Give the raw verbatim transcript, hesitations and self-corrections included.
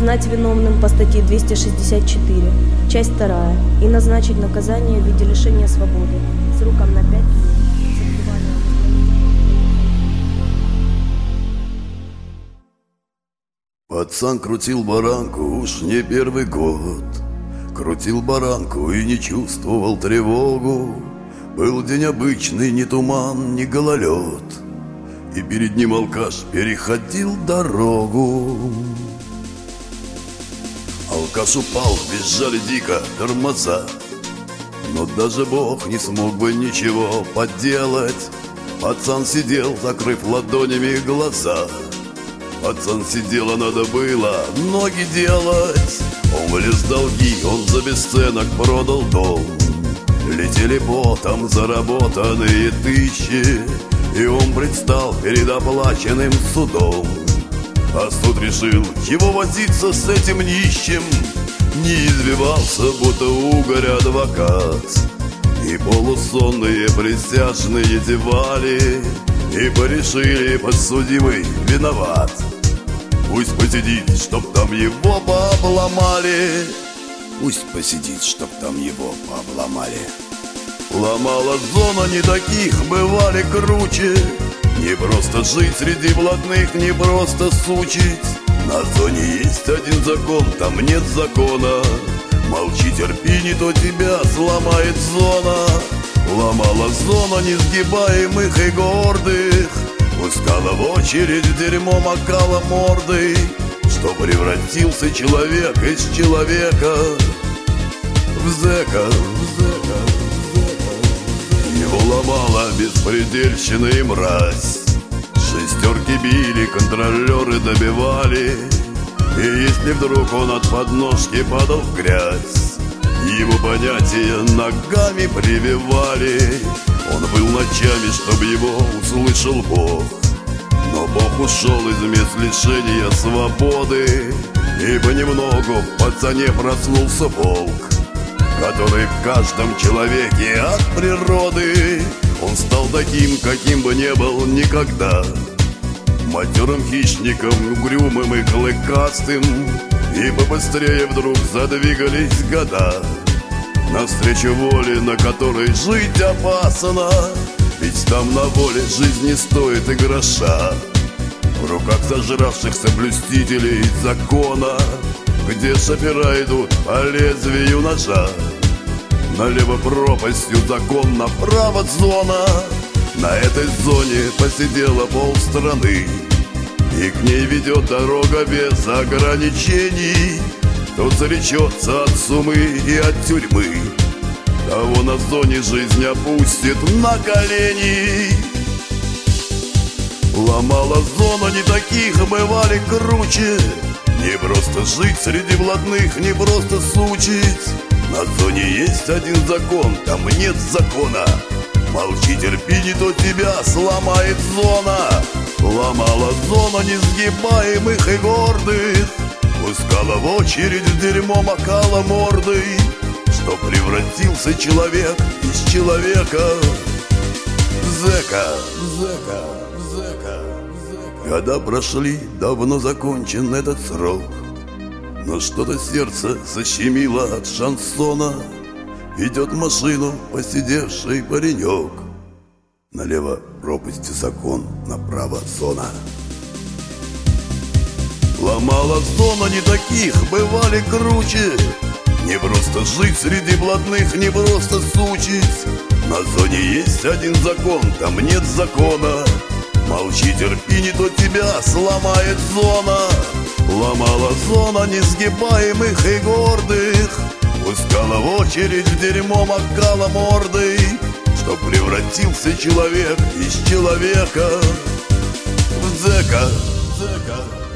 признать виновным по статье двести шестьдесят четыре, часть вторая, и назначить наказание в виде лишения свободы сроком на пять лет. Пацан крутил баранку уж не первый год. Крутил баранку и не чувствовал тревогу. Был день обычный, ни туман, ни гололед, и перед ним алкаш переходил дорогу. Алкаш упал, визжали дико тормоза, но даже Бог не смог бы ничего поделать. Пацан сидел, закрыв ладонями глаза. Пацан сидел, а надо было ноги делать. Он влез в долги, он за бесценок продал дом. Летели потом заработанные тысячи, и он предстал перед оплаченным судом. А суд решил его возиться с этим нищим. Не извивался, будто угорь адвокат, и полусонные присяжные зевали, и порешили, подсудимый виноват. Пусть посидит, чтоб там его пообломали. Пусть посидит, чтоб там его пообломали. Ломала зона, не таких бывали круче. Не просто жить среди блатных, не просто сучить. На зоне есть один закон, там нет закона. Молчи, терпи, не то тебя сломает зона. Ломала зона несгибаемых и гордых. Пускала в очередь в дерьмо, макала мордой, что превратился человек из человека в зэка, в зэка, в зэка. Его ломала беспредельщина и мразь. Шестерки били, контролеры добивали, и если вдруг он от подножки падал в грязь, его понятия ногами прививали. Он был ночами, чтоб его услышал Бог, но Бог ушел из мест лишения свободы, и понемногу в пацане проснулся волк, который в каждом человеке от природы. Он стал таким, каким бы не был никогда, матерым хищником, угрюмым и клыкастым, и побыстрее вдруг задвигались года навстречу воле, на которой жить опасно. Ведь там на воле жизнь не стоит и гроша. В руках зажравшихся блюстителей закона, где шофера идут по лезвию ножа. Налево пропастью закон, направо зона. На этой зоне посидела полстраны, и к ней ведет дорога без ограничений. Кто заречется от сумы и от тюрьмы, того на зоне жизнь опустит на колени. Ломала зона, не таких бывали круче. Не просто жить среди блатных, не просто сучить. На зоне есть один закон, там нет закона. Молчи, терпи, не то тебя сломает зона. Ломала зона несгибаемых и гордых. Пускала в очередь в дерьмо, макала мордой, что превратился человек из человека в зэка, зэка, зэка, зэка. Года прошли, давно закончен этот срок, но что-то сердце защемило от шансона. Ведет машину посидевший паренек. Налево пропасти закон, направо зона. Ломала зона, не таких бывали круче. Не просто жить среди блатных, не просто сучить. На зоне есть один закон, там нет закона. Молчи, терпи, не то тебя сломает зона. Ломала зона несгибаемых и гордых. Пускала в очередь в дерьмо, макала мордой, что превратился человек из человека в зэка, зэка.